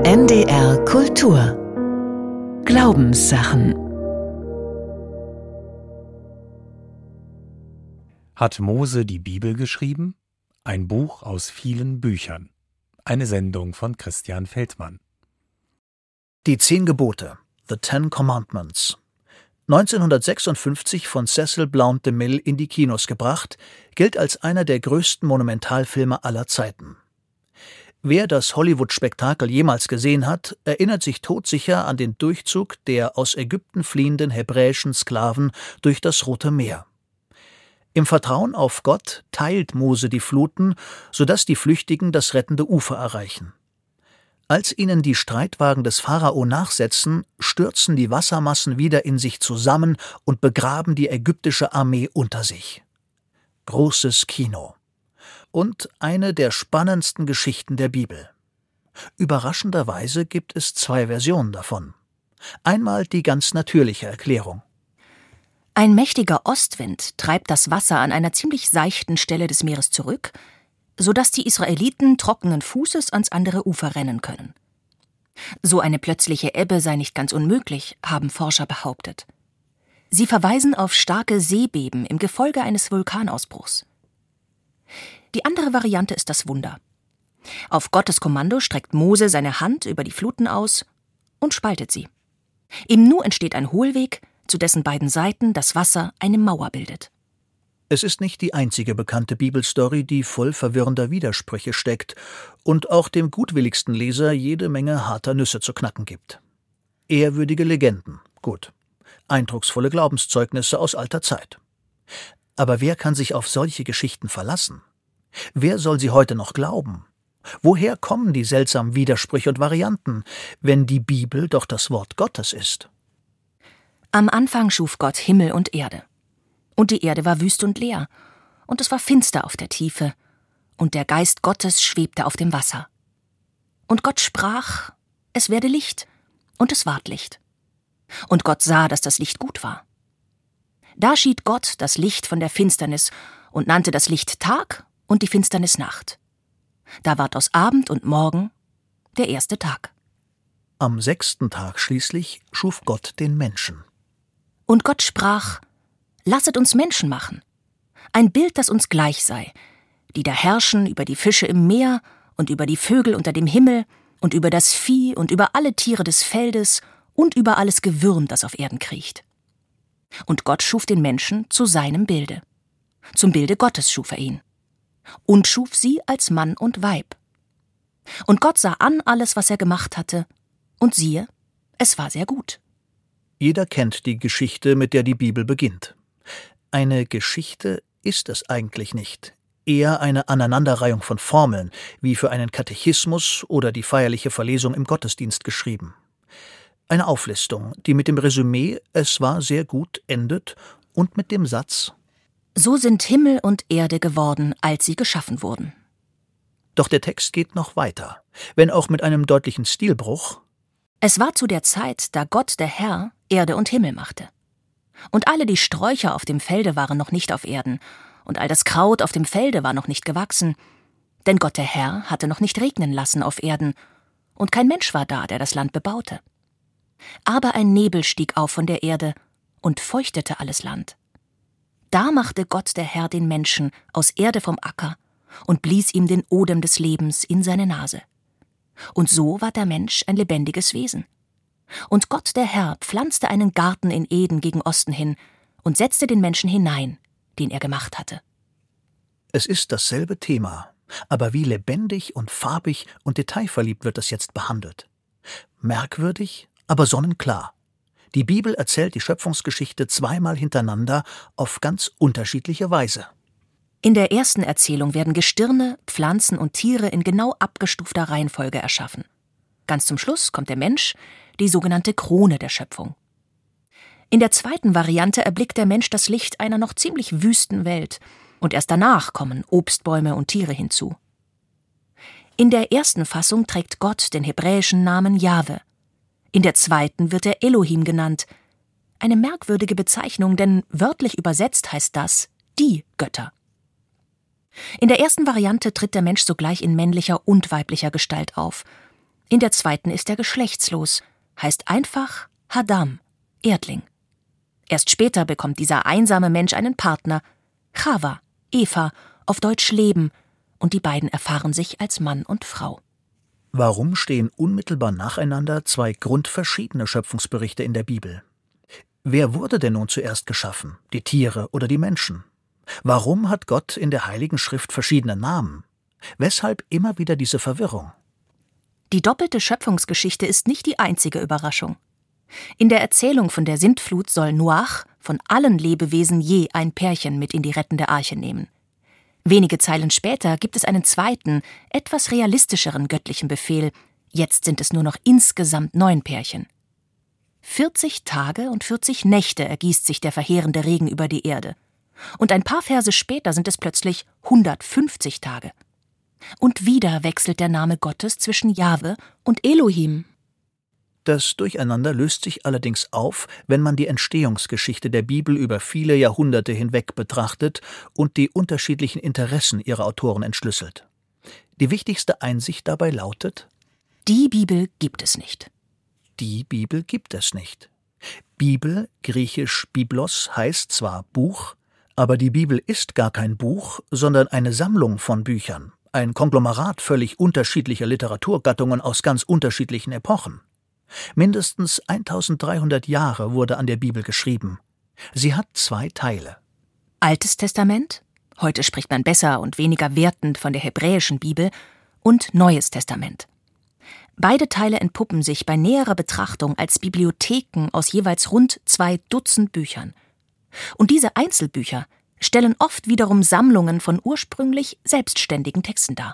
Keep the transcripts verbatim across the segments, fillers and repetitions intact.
N D R Kultur Glaubenssachen. Hat Mose die Bibel geschrieben? Ein Buch aus vielen Büchern. Eine Sendung von Christian Feldmann. Die Zehn Gebote, The Ten Commandments. neunzehnhundertsechsundfünfzig von Cecil Blount DeMille in die Kinos gebracht, gilt als einer der größten Monumentalfilme aller Zeiten. Wer das Hollywood-Spektakel jemals gesehen hat, erinnert sich todsicher an den Durchzug der aus Ägypten fliehenden hebräischen Sklaven durch das Rote Meer. Im Vertrauen auf Gott teilt Mose die Fluten, sodass die Flüchtigen das rettende Ufer erreichen. Als ihnen die Streitwagen des Pharao nachsetzen, stürzen die Wassermassen wieder in sich zusammen und begraben die ägyptische Armee unter sich. Großes Kino. Und eine der spannendsten Geschichten der Bibel. Überraschenderweise gibt es zwei Versionen davon. Einmal die ganz natürliche Erklärung. Ein mächtiger Ostwind treibt das Wasser an einer ziemlich seichten Stelle des Meeres zurück, sodass die Israeliten trockenen Fußes ans andere Ufer rennen können. So eine plötzliche Ebbe sei nicht ganz unmöglich, haben Forscher behauptet. Sie verweisen auf starke Seebeben im Gefolge eines Vulkanausbruchs. Die andere Variante ist das Wunder. Auf Gottes Kommando streckt Mose seine Hand über die Fluten aus und spaltet sie. Im Nu entsteht ein Hohlweg, zu dessen beiden Seiten das Wasser eine Mauer bildet. Es ist nicht die einzige bekannte Bibelstory, die voll verwirrender Widersprüche steckt und auch dem gutwilligsten Leser jede Menge harter Nüsse zu knacken gibt. Ehrwürdige Legenden, gut. Eindrucksvolle Glaubenszeugnisse aus alter Zeit. Aber wer kann sich auf solche Geschichten verlassen? Wer soll sie heute noch glauben? Woher kommen die seltsamen Widersprüche und Varianten, wenn die Bibel doch das Wort Gottes ist? Am Anfang schuf Gott Himmel und Erde. Und die Erde war wüst und leer, und es war finster auf der Tiefe, und der Geist Gottes schwebte auf dem Wasser. Und Gott sprach, es werde Licht, und es ward Licht. Und Gott sah, dass das Licht gut war. Da schied Gott das Licht von der Finsternis und nannte das Licht Tag und die Finsternis Nacht. Da ward aus Abend und Morgen der erste Tag. Am sechsten Tag schließlich schuf Gott den Menschen. Und Gott sprach, lasset uns Menschen machen, ein Bild, das uns gleich sei, die da herrschen über die Fische im Meer und über die Vögel unter dem Himmel und über das Vieh und über alle Tiere des Feldes und über alles Gewürm, das auf Erden kriecht. Und Gott schuf den Menschen zu seinem Bilde. Zum Bilde Gottes schuf er ihn. Und schuf sie als Mann und Weib. Und Gott sah an alles, was er gemacht hatte, und siehe, es war sehr gut. Jeder kennt die Geschichte, mit der die Bibel beginnt. Eine Geschichte ist es eigentlich nicht, eher eine Aneinanderreihung von Formeln, wie für einen Katechismus oder die feierliche Verlesung im Gottesdienst geschrieben. Eine Auflistung, die mit dem Resümee »Es war sehr gut« endet und mit dem Satz »So sind Himmel und Erde geworden, als sie geschaffen wurden.« Doch der Text geht noch weiter, wenn auch mit einem deutlichen Stilbruch. Es war zu der Zeit, da Gott, der Herr, Erde und Himmel machte. Und alle die Sträucher auf dem Felde waren noch nicht auf Erden, und all das Kraut auf dem Felde war noch nicht gewachsen, denn Gott, der Herr, hatte noch nicht regnen lassen auf Erden, und kein Mensch war da, der das Land bebaute. Aber ein Nebel stieg auf von der Erde und feuchtete alles Land. Da machte Gott, der Herr, den Menschen aus Erde vom Acker und blies ihm den Odem des Lebens in seine Nase. Und so war der Mensch ein lebendiges Wesen. Und Gott, der Herr, pflanzte einen Garten in Eden gegen Osten hin und setzte den Menschen hinein, den er gemacht hatte. Es ist dasselbe Thema, aber wie lebendig und farbig und detailverliebt wird es jetzt behandelt. Merkwürdig, aber sonnenklar. Die Bibel erzählt die Schöpfungsgeschichte zweimal hintereinander auf ganz unterschiedliche Weise. In der ersten Erzählung werden Gestirne, Pflanzen und Tiere in genau abgestufter Reihenfolge erschaffen. Ganz zum Schluss kommt der Mensch, die sogenannte Krone der Schöpfung. In der zweiten Variante erblickt der Mensch das Licht einer noch ziemlich wüsten Welt und erst danach kommen Obstbäume und Tiere hinzu. In der ersten Fassung trägt Gott den hebräischen Namen Jahwe. In der zweiten wird er Elohim genannt. Eine merkwürdige Bezeichnung, denn wörtlich übersetzt heißt das die Götter. In der ersten Variante tritt der Mensch sogleich in männlicher und weiblicher Gestalt auf. In der zweiten ist er geschlechtslos, heißt einfach Hadam, Erdling. Erst später bekommt dieser einsame Mensch einen Partner, Chava, Eva, auf Deutsch Leben, und die beiden erfahren sich als Mann und Frau. Warum stehen unmittelbar nacheinander zwei grundverschiedene Schöpfungsberichte in der Bibel? Wer wurde denn nun zuerst geschaffen, die Tiere oder die Menschen? Warum hat Gott in der Heiligen Schrift verschiedene Namen? Weshalb immer wieder diese Verwirrung? Die doppelte Schöpfungsgeschichte ist nicht die einzige Überraschung. In der Erzählung von der Sintflut soll Noach von allen Lebewesen je ein Pärchen mit in die rettende Arche nehmen. Wenige Zeilen später gibt es einen zweiten, etwas realistischeren göttlichen Befehl. Jetzt sind es nur noch insgesamt neun Pärchen. vierzig Tage und vierzig Nächte ergießt sich der verheerende Regen über die Erde. Und ein paar Verse später sind es plötzlich hundertfünfzig Tage. Und wieder wechselt der Name Gottes zwischen Jahwe und Elohim. Das Durcheinander löst sich allerdings auf, wenn man die Entstehungsgeschichte der Bibel über viele Jahrhunderte hinweg betrachtet und die unterschiedlichen Interessen ihrer Autoren entschlüsselt. Die wichtigste Einsicht dabei lautet: Die Bibel gibt es nicht. Die Bibel gibt es nicht. Bibel, griechisch Biblos, heißt zwar Buch, aber die Bibel ist gar kein Buch, sondern eine Sammlung von Büchern, ein Konglomerat völlig unterschiedlicher Literaturgattungen aus ganz unterschiedlichen Epochen. Mindestens eintausenddreihundert Jahre wurde an der Bibel geschrieben. Sie hat zwei Teile. Altes Testament, heute spricht man besser und weniger wertend von der hebräischen Bibel, und Neues Testament. Beide Teile entpuppen sich bei näherer Betrachtung als Bibliotheken aus jeweils rund zwei Dutzend Büchern. Und diese Einzelbücher stellen oft wiederum Sammlungen von ursprünglich selbstständigen Texten dar.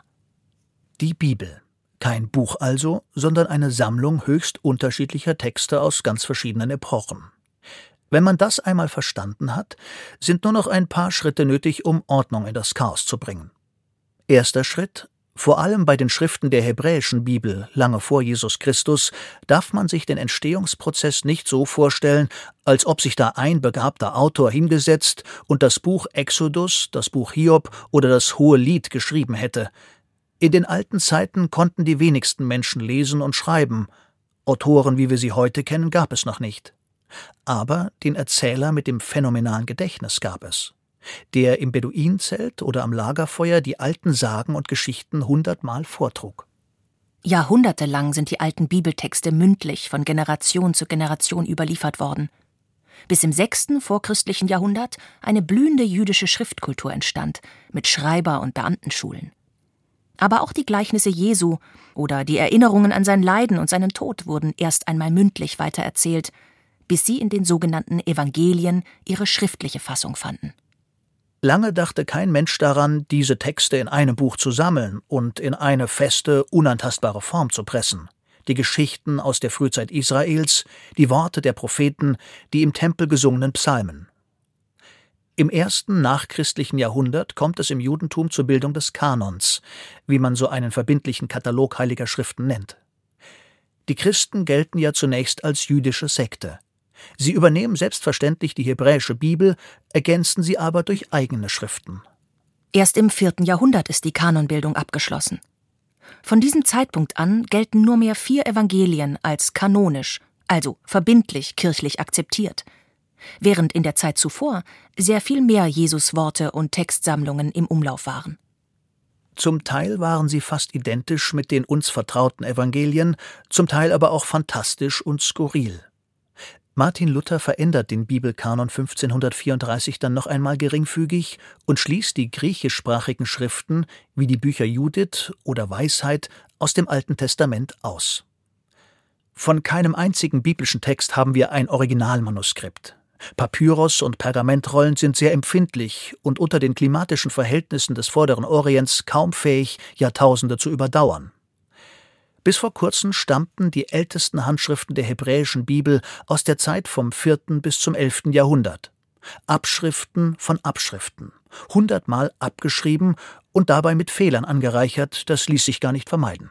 Die Bibel. Kein Buch also, sondern eine Sammlung höchst unterschiedlicher Texte aus ganz verschiedenen Epochen. Wenn man das einmal verstanden hat, sind nur noch ein paar Schritte nötig, um Ordnung in das Chaos zu bringen. Erster Schritt: Vor allem bei den Schriften der hebräischen Bibel, lange vor Jesus Christus, darf man sich den Entstehungsprozess nicht so vorstellen, als ob sich da ein begabter Autor hingesetzt und das Buch Exodus, das Buch Hiob oder das Hohelied geschrieben hätte. In den alten Zeiten konnten die wenigsten Menschen lesen und schreiben. Autoren, wie wir sie heute kennen, gab es noch nicht. Aber den Erzähler mit dem phänomenalen Gedächtnis gab es, der im Beduinenzelt oder am Lagerfeuer die alten Sagen und Geschichten hundertmal vortrug. Jahrhundertelang sind die alten Bibeltexte mündlich von Generation zu Generation überliefert worden. Bis im sechsten vorchristlichen Jahrhundert eine blühende jüdische Schriftkultur entstand, mit Schreiber- und Beamtenschulen. Aber auch die Gleichnisse Jesu oder die Erinnerungen an sein Leiden und seinen Tod wurden erst einmal mündlich weitererzählt, bis sie in den sogenannten Evangelien ihre schriftliche Fassung fanden. Lange dachte kein Mensch daran, diese Texte in einem Buch zu sammeln und in eine feste, unantastbare Form zu pressen. Die Geschichten aus der Frühzeit Israels, die Worte der Propheten, die im Tempel gesungenen Psalmen. Im ersten nachchristlichen Jahrhundert kommt es im Judentum zur Bildung des Kanons, wie man so einen verbindlichen Katalog heiliger Schriften nennt. Die Christen gelten ja zunächst als jüdische Sekte. Sie übernehmen selbstverständlich die hebräische Bibel, ergänzen sie aber durch eigene Schriften. Erst im vierten Jahrhundert ist die Kanonbildung abgeschlossen. Von diesem Zeitpunkt an gelten nur mehr vier Evangelien als kanonisch, also verbindlich kirchlich akzeptiert, während in der Zeit zuvor sehr viel mehr Jesusworte und Textsammlungen im Umlauf waren. Zum Teil waren sie fast identisch mit den uns vertrauten Evangelien, zum Teil aber auch fantastisch und skurril. Martin Luther verändert den Bibelkanon fünfzehnhundertvierunddreißig dann noch einmal geringfügig und schließt die griechischsprachigen Schriften wie die Bücher Judith oder Weisheit aus dem Alten Testament aus. Von keinem einzigen biblischen Text haben wir ein Originalmanuskript. Papyrus und Pergamentrollen sind sehr empfindlich und unter den klimatischen Verhältnissen des Vorderen Orients kaum fähig, Jahrtausende zu überdauern. Bis vor kurzem stammten die ältesten Handschriften der hebräischen Bibel aus der Zeit vom vierten bis zum elften Jahrhundert. Abschriften von Abschriften, hundertmal abgeschrieben und dabei mit Fehlern angereichert, das ließ sich gar nicht vermeiden.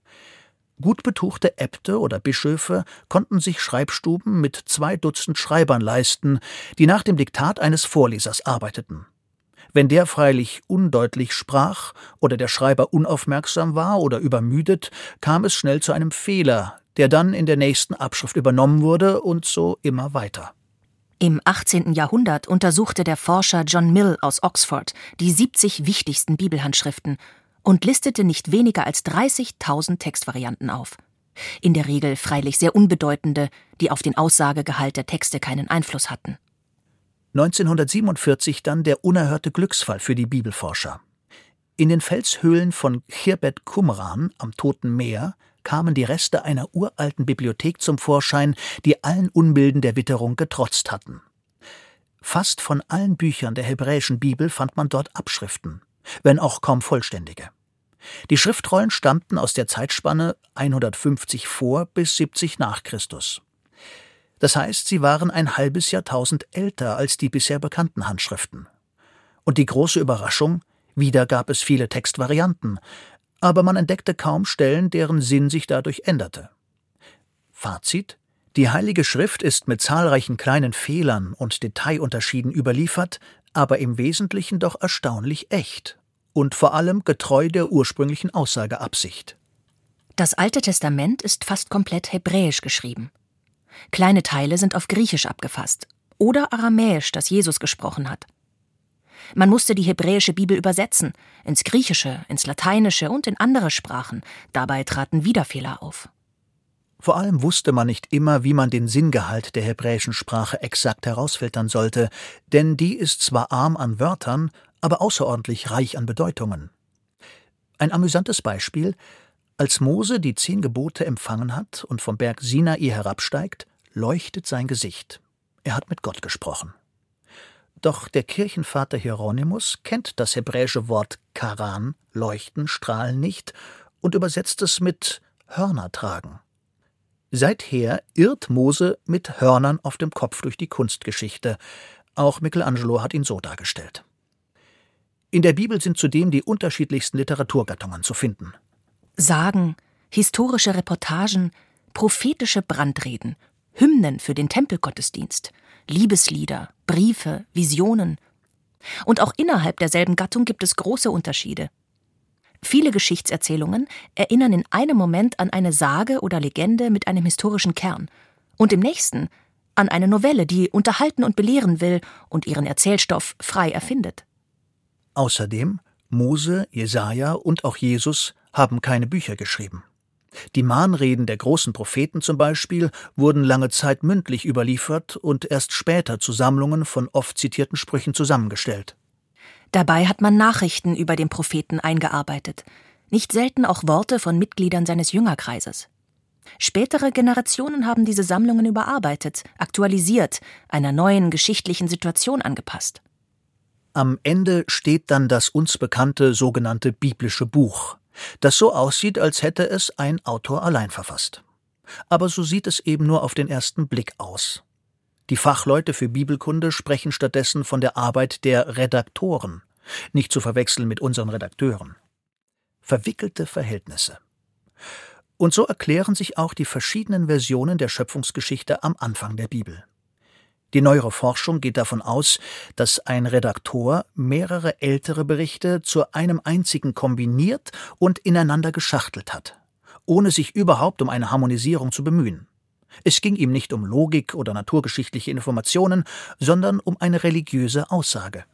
Gut betuchte Äbte oder Bischöfe konnten sich Schreibstuben mit zwei Dutzend Schreibern leisten, die nach dem Diktat eines Vorlesers arbeiteten. Wenn der freilich undeutlich sprach oder der Schreiber unaufmerksam war oder übermüdet, kam es schnell zu einem Fehler, der dann in der nächsten Abschrift übernommen wurde und so immer weiter. Im achtzehnten Jahrhundert untersuchte der Forscher John Mill aus Oxford die siebzig wichtigsten Bibelhandschriften und listete nicht weniger als dreißigtausend Textvarianten auf. In der Regel freilich sehr unbedeutende, die auf den Aussagegehalt der Texte keinen Einfluss hatten. neunzehnhundertsiebenundvierzig dann der unerhörte Glücksfall für die Bibelforscher. In den Felshöhlen von Khirbet Qumran am Toten Meer kamen die Reste einer uralten Bibliothek zum Vorschein, die allen Unbilden der Witterung getrotzt hatten. Fast von allen Büchern der hebräischen Bibel fand man dort Abschriften, wenn auch kaum vollständige. Die Schriftrollen stammten aus der Zeitspanne hundertfünfzig vor bis siebzig nach Christus. Das heißt, sie waren ein halbes Jahrtausend älter als die bisher bekannten Handschriften. Und die große Überraschung: Wieder gab es viele Textvarianten, aber man entdeckte kaum Stellen, deren Sinn sich dadurch änderte. Fazit: Die Heilige Schrift ist mit zahlreichen kleinen Fehlern und Detailunterschieden überliefert, aber im Wesentlichen doch erstaunlich echt und vor allem getreu der ursprünglichen Aussageabsicht. Das Alte Testament ist fast komplett hebräisch geschrieben. Kleine Teile sind auf Griechisch abgefasst oder Aramäisch, das Jesus gesprochen hat. Man musste die hebräische Bibel übersetzen, ins Griechische, ins Lateinische und in andere Sprachen. Dabei traten wieder Fehler auf. Vor allem wusste man nicht immer, wie man den Sinngehalt der hebräischen Sprache exakt herausfiltern sollte, denn die ist zwar arm an Wörtern, aber außerordentlich reich an Bedeutungen. Ein amüsantes Beispiel: Als Mose die zehn Gebote empfangen hat und vom Berg Sinai herabsteigt, leuchtet sein Gesicht. Er hat mit Gott gesprochen. Doch der Kirchenvater Hieronymus kennt das hebräische Wort Karan, leuchten, strahlen, nicht und übersetzt es mit Hörner tragen. Seither irrt Mose mit Hörnern auf dem Kopf durch die Kunstgeschichte. Auch Michelangelo hat ihn so dargestellt. In der Bibel sind zudem die unterschiedlichsten Literaturgattungen zu finden. Sagen, historische Reportagen, prophetische Brandreden, Hymnen für den Tempelgottesdienst, Liebeslieder, Briefe, Visionen. Und auch innerhalb derselben Gattung gibt es große Unterschiede. Viele Geschichtserzählungen erinnern in einem Moment an eine Sage oder Legende mit einem historischen Kern und im nächsten an eine Novelle, die unterhalten und belehren will und ihren Erzählstoff frei erfindet. Außerdem, Mose, Jesaja und auch Jesus haben keine Bücher geschrieben. Die Mahnreden der großen Propheten zum Beispiel wurden lange Zeit mündlich überliefert und erst später zu Sammlungen von oft zitierten Sprüchen zusammengestellt. Dabei hat man Nachrichten über den Propheten eingearbeitet, nicht selten auch Worte von Mitgliedern seines Jüngerkreises. Spätere Generationen haben diese Sammlungen überarbeitet, aktualisiert, einer neuen geschichtlichen Situation angepasst. Am Ende steht dann das uns bekannte sogenannte biblische Buch, das so aussieht, als hätte es ein Autor allein verfasst. Aber so sieht es eben nur auf den ersten Blick aus. Die Fachleute für Bibelkunde sprechen stattdessen von der Arbeit der Redaktoren, nicht zu verwechseln mit unseren Redakteuren. Verwickelte Verhältnisse. Und so erklären sich auch die verschiedenen Versionen der Schöpfungsgeschichte am Anfang der Bibel. Die neuere Forschung geht davon aus, dass ein Redaktor mehrere ältere Berichte zu einem einzigen kombiniert und ineinander geschachtelt hat, ohne sich überhaupt um eine Harmonisierung zu bemühen. Es ging ihm nicht um Logik oder naturgeschichtliche Informationen, sondern um eine religiöse Aussage.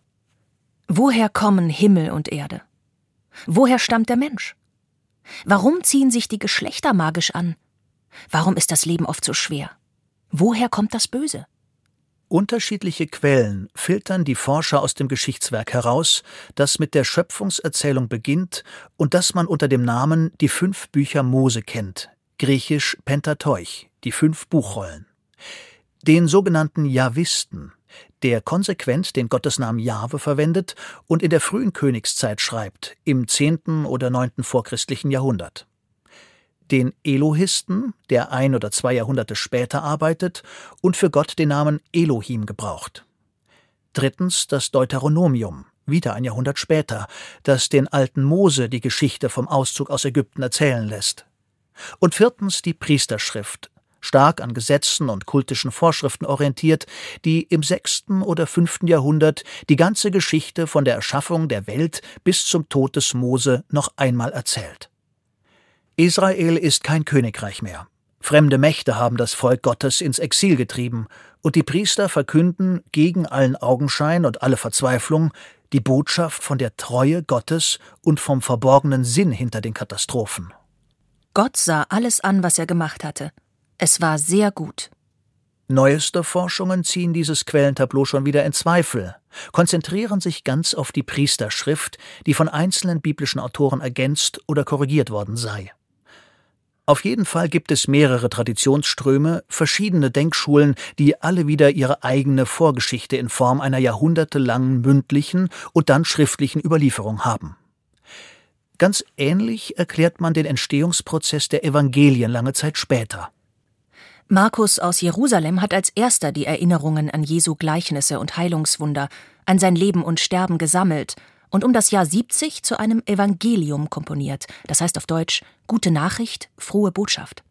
Woher kommen Himmel und Erde? Woher stammt der Mensch? Warum ziehen sich die Geschlechter magisch an? Warum ist das Leben oft so schwer? Woher kommt das Böse? Unterschiedliche Quellen filtern die Forscher aus dem Geschichtswerk heraus, das mit der Schöpfungserzählung beginnt und das man unter dem Namen die fünf Bücher Mose kennt, griechisch Pentateuch, die fünf Buchrollen. Den sogenannten Jahwisten, der konsequent den Gottesnamen Jahwe verwendet und in der frühen Königszeit schreibt, im zehnten oder neunten vorchristlichen Jahrhundert. Den Elohisten, der ein oder zwei Jahrhunderte später arbeitet und für Gott den Namen Elohim gebraucht. Drittens das Deuteronomium, wieder ein Jahrhundert später, das den alten Mose die Geschichte vom Auszug aus Ägypten erzählen lässt. Und viertens die Priesterschrift, stark an Gesetzen und kultischen Vorschriften orientiert, die im sechsten oder fünften Jahrhundert die ganze Geschichte von der Erschaffung der Welt bis zum Tod des Mose noch einmal erzählt. Israel ist kein Königreich mehr. Fremde Mächte haben das Volk Gottes ins Exil getrieben, und die Priester verkünden gegen allen Augenschein und alle Verzweiflung die Botschaft von der Treue Gottes und vom verborgenen Sinn hinter den Katastrophen. Gott sah alles an, was er gemacht hatte. Es war sehr gut. Neueste Forschungen ziehen dieses Quellentableau schon wieder in Zweifel, konzentrieren sich ganz auf die Priesterschrift, die von einzelnen biblischen Autoren ergänzt oder korrigiert worden sei. Auf jeden Fall gibt es mehrere Traditionsströme, verschiedene Denkschulen, die alle wieder ihre eigene Vorgeschichte in Form einer jahrhundertelangen mündlichen und dann schriftlichen Überlieferung haben. Ganz ähnlich erklärt man den Entstehungsprozess der Evangelien lange Zeit später. Markus aus Jerusalem hat als erster die Erinnerungen an Jesu Gleichnisse und Heilungswunder, an sein Leben und Sterben gesammelt und um das Jahr siebzig zu einem Evangelium komponiert, das heißt auf Deutsch Gute Nachricht, frohe Botschaft.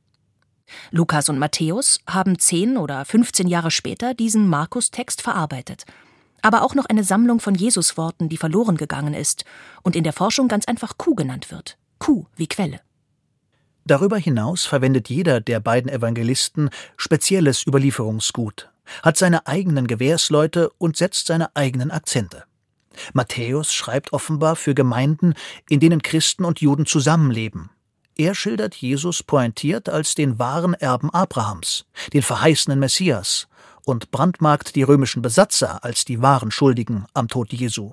Lukas und Matthäus haben zehn oder fünfzehn Jahre später diesen Markus-Text verarbeitet, aber auch noch eine Sammlung von Jesusworten, die verloren gegangen ist und in der Forschung ganz einfach Q genannt wird. Q wie Quelle. Darüber hinaus verwendet jeder der beiden Evangelisten spezielles Überlieferungsgut, hat seine eigenen Gewährsleute und setzt seine eigenen Akzente. Matthäus schreibt offenbar für Gemeinden, in denen Christen und Juden zusammenleben. Er schildert Jesus pointiert als den wahren Erben Abrahams, den verheißenen Messias, und brandmarkt die römischen Besatzer als die wahren Schuldigen am Tod Jesu.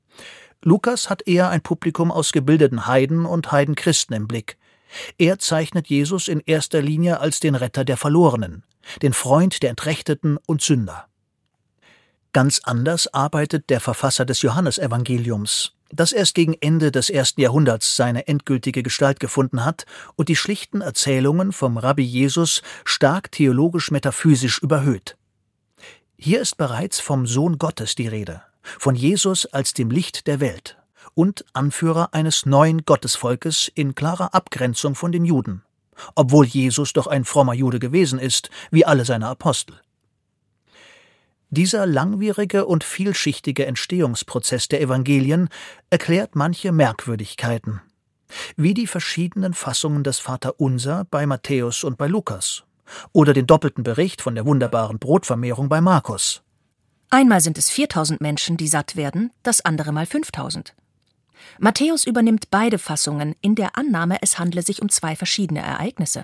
Lukas hat eher ein Publikum aus gebildeten Heiden und Heidenchristen im Blick. Er zeichnet Jesus in erster Linie als den Retter der Verlorenen, den Freund der Entrechteten und Sünder. Ganz anders arbeitet der Verfasser des Johannesevangeliums, das erst gegen Ende des ersten Jahrhunderts seine endgültige Gestalt gefunden hat und die schlichten Erzählungen vom Rabbi Jesus stark theologisch-metaphysisch überhöht. Hier ist bereits vom Sohn Gottes die Rede, von Jesus als dem Licht der Welt und Anführer eines neuen Gottesvolkes in klarer Abgrenzung von den Juden, obwohl Jesus doch ein frommer Jude gewesen ist, wie alle seine Apostel. Dieser langwierige und vielschichtige Entstehungsprozess der Evangelien erklärt manche Merkwürdigkeiten, wie die verschiedenen Fassungen des Vaterunser bei Matthäus und bei Lukas oder den doppelten Bericht von der wunderbaren Brotvermehrung bei Markus. Einmal sind es viertausend Menschen, die satt werden, das andere Mal fünftausend. Matthäus übernimmt beide Fassungen in der Annahme, es handle sich um zwei verschiedene Ereignisse.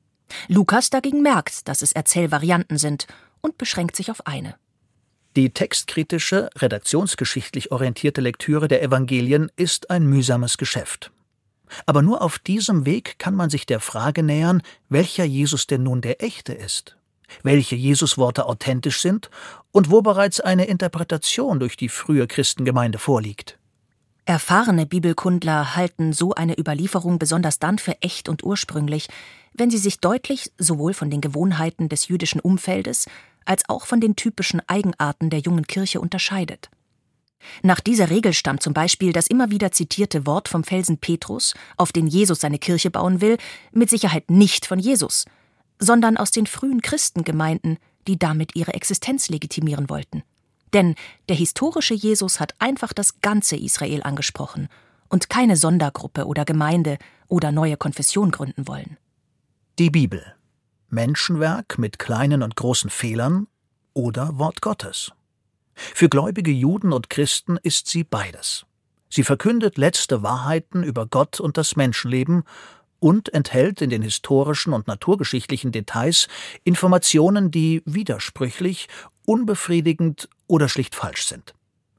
Lukas dagegen merkt, dass es Erzählvarianten sind und beschränkt sich auf eine. Die textkritische, redaktionsgeschichtlich orientierte Lektüre der Evangelien ist ein mühsames Geschäft. Aber nur auf diesem Weg kann man sich der Frage nähern, welcher Jesus denn nun der echte ist, welche Jesusworte authentisch sind und wo bereits eine Interpretation durch die frühe Christengemeinde vorliegt. Erfahrene Bibelkundler halten so eine Überlieferung besonders dann für echt und ursprünglich, wenn sie sich deutlich sowohl von den Gewohnheiten des jüdischen Umfeldes als auch von den typischen Eigenarten der jungen Kirche unterscheidet. Nach dieser Regel stammt zum Beispiel das immer wieder zitierte Wort vom Felsen Petrus, auf den Jesus seine Kirche bauen will, mit Sicherheit nicht von Jesus, sondern aus den frühen Christengemeinden, die damit ihre Existenz legitimieren wollten. Denn der historische Jesus hat einfach das ganze Israel angesprochen und keine Sondergruppe oder Gemeinde oder neue Konfession gründen wollen. Die Bibel. Menschenwerk mit kleinen und großen Fehlern oder Wort Gottes. Für gläubige Juden und Christen ist sie beides. Sie verkündet letzte Wahrheiten über Gott und das Menschenleben und enthält in den historischen und naturgeschichtlichen Details Informationen, die widersprüchlich, unbefriedigend oder schlicht falsch sind.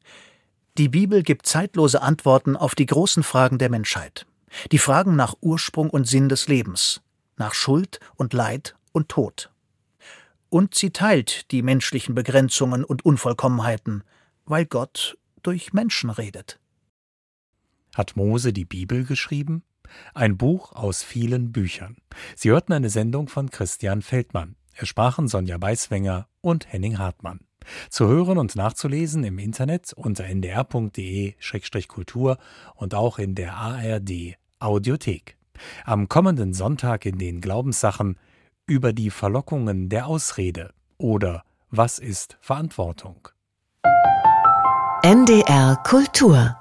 Die Bibel gibt zeitlose Antworten auf die großen Fragen der Menschheit. Die Fragen nach Ursprung und Sinn des Lebens, nach Schuld und Leid und Tod. Und sie teilt die menschlichen Begrenzungen und Unvollkommenheiten, weil Gott durch Menschen redet. Hat Mose die Bibel geschrieben? Ein Buch aus vielen Büchern. Sie hörten eine Sendung von Christian Feldmann. Es sprachen Sonja Beiswenger und Henning Hartmann. Zu hören und nachzulesen im Internet unter n d r punkt d e Schrägstrich kultur und auch in der A R D Audiothek. Am kommenden Sonntag in den Glaubenssachen über die Verlockungen der Ausrede oder Was ist Verantwortung? N D R Kultur